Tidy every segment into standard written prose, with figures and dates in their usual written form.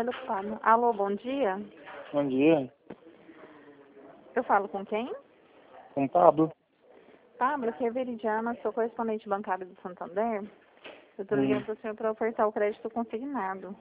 ele ocupado. Alô, bom dia. Bom dia. Eu falo com quem? Com Pablo. Pablo, aqui é Veridiana, sou correspondente bancário do Santander. Eu estou ligando para o senhor para ofertar o crédito consignado.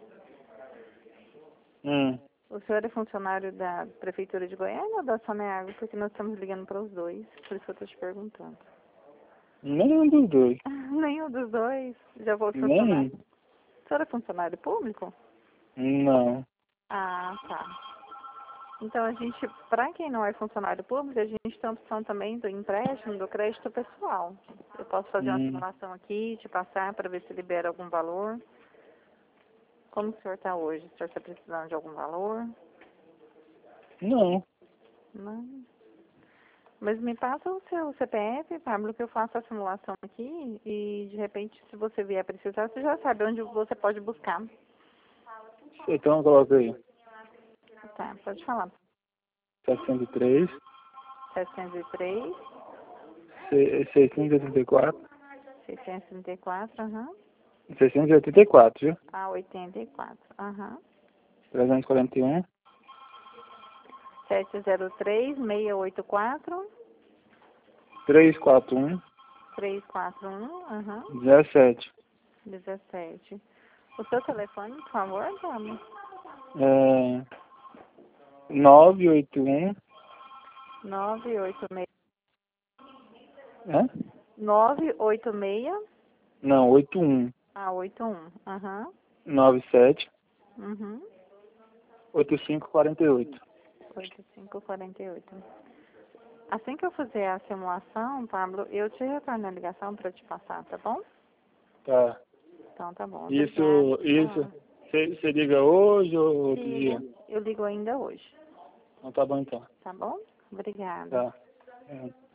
O senhor é funcionário da Prefeitura de Goiânia ou da Saneago? Porque nós estamos ligando para os dois, por isso que eu estou te perguntando. Nenhum dos dois. Nenhum dos dois já foi funcionário. Nenhum. O senhor é funcionário público? Não. Ah, tá. Então, para quem não é funcionário público, a gente tem a opção também do empréstimo, do crédito pessoal. Eu posso fazer uma simulação aqui, te passar para ver se libera algum valor. Como o senhor está hoje? O senhor está precisando de algum valor? Não. Não. Mas me passa o seu CPF, Pablo, que eu faço a simulação aqui e, de repente, se você vier precisar, você já sabe onde você pode buscar. Então coloca aí. Tá, pode falar. 703, 703, 684, 634, aham. 684, viu? A 84, aham. 341, 703, 684, 341, 341, aham. 17. 17. O seu telefone, por favor, Pablo? 981. 986. Hã? 986. Não, 81. Ah, 81. Aham. 97, Uhum. 8548. 8548. Assim que eu fizer a simulação, Pablo, eu te retorno a ligação para te passar, tá bom? Tá. Então tá bom. Isso. Obrigada. Você liga hoje ou outro dia? Eu ligo ainda hoje. Então tá bom então. Tá bom? Obrigada. Tá.